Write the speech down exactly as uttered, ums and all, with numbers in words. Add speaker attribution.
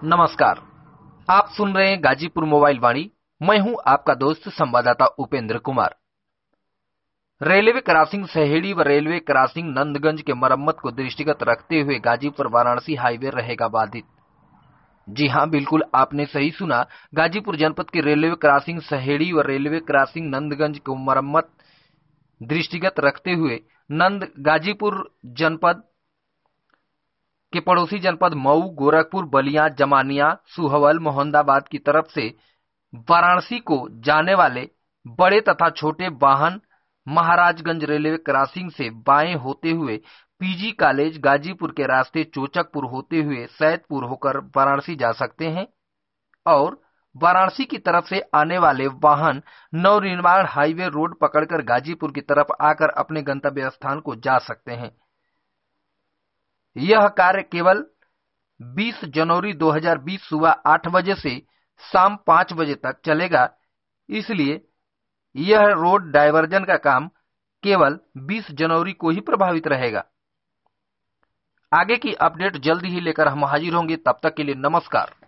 Speaker 1: नमस्कार, आप सुन रहे हैं गाजीपुर मोबाइल वाणी। मैं हूं आपका दोस्त संवाददाता उपेंद्र कुमार। रेलवे क्रॉसिंग सहेड़ी व रेलवे क्रॉसिंग नंदगंज के मरम्मत को दृष्टिगत रखते हुए गाजीपुर वाराणसी हाईवे रहेगा बाधित। जी हां, बिल्कुल आपने सही सुना। गाजीपुर जनपद के रेलवे क्रॉसिंग सहेड़ी व रेलवे क्रॉसिंग नंदगंज को मरम्मत दृष्टिगत रखते हुए नंद गाजीपुर जनपद के पड़ोसी जनपद मऊ, गोरखपुर, बलिया, जमानिया, सुहवल, मोहम्मदाबाद की तरफ से वाराणसी को जाने वाले बड़े तथा छोटे वाहन महाराजगंज रेलवे क्रॉसिंग से बाएं होते हुए पीजी कॉलेज गाजीपुर के रास्ते चोचकपुर होते हुए सैदपुर होकर वाराणसी जा सकते हैं और वाराणसी की तरफ से आने वाले वाहन नवनिर्माण हाईवे रोड पकड़कर गाजीपुर की तरफ आकर अपने गंतव्य स्थान को जा सकते हैं। यह कार्य केवल बीस जनवरी दो हज़ार बीस सुबह आठ बजे से शाम पांच बजे तक चलेगा, इसलिए यह रोड डायवर्जन का काम केवल बीस जनवरी को ही प्रभावित रहेगा। आगे की अपडेट जल्दी ही लेकर हम हाजिर होंगे, तब तक के लिए नमस्कार।